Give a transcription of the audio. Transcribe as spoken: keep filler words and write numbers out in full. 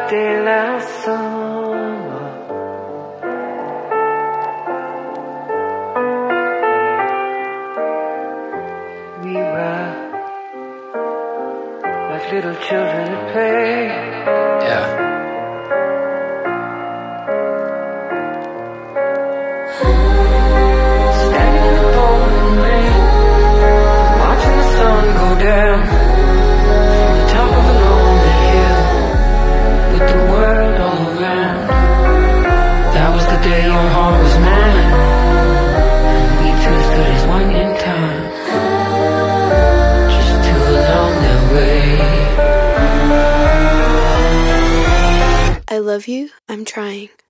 de la sombra. We were like little children at play. Yeah. Standing in the pouring rain, watching the sun go down from the top of a lonely hill, with the world all around. That was the day your heart was mine, and we two stood as one in time, just two along the way. I love you, I'm trying.